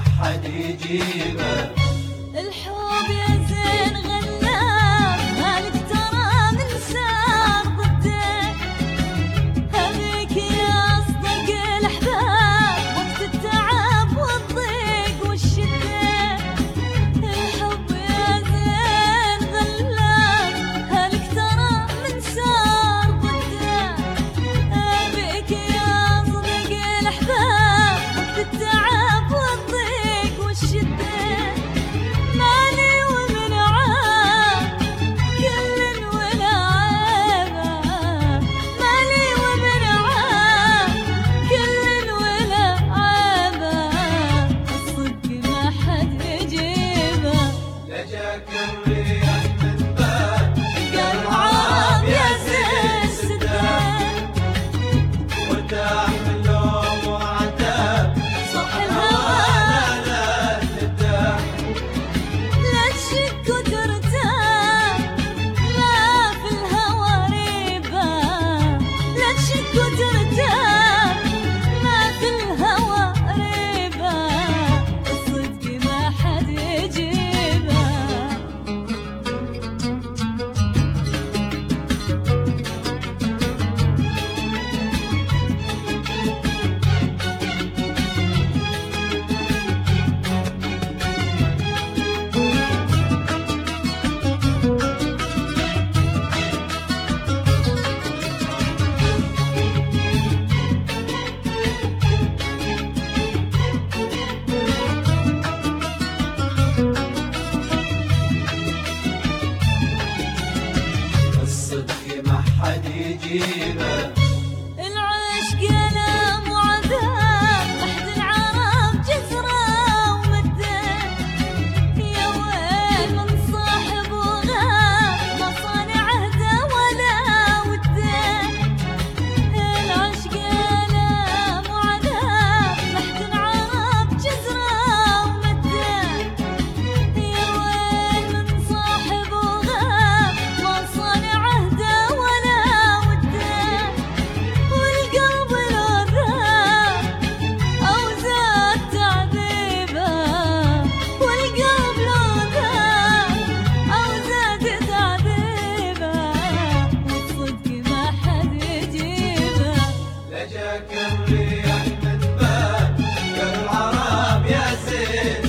حد يجيبه. الحب يا زين غلاب مالك ترى من سار ضده، هذيك يا أصدق الأحباب وقت التعب والضيق والشدة. الحب يا زين غلاب مالك ترى من سار ضده، هذيك يا أصدق الأحباب وقت التعب والضيق والشدة. الصدق ما حد يجيبه. العشق ألم وعذاب تحت العرب جزرة ومده، يا ويل من صاحب وغاب ما صانع عهده ولا وده. العشق ألم وعذاب تحت العرب جزرة ومده، يا ويل من صاحب وغاب ما صانع عهده ولا وده. والقلب لو ذاب أو زاد تعذيبه، والقلب لو ذاب أو زاد تعذيبه، والصدق ما حد يجيبه. لجاك الريح من باب العرب يا زين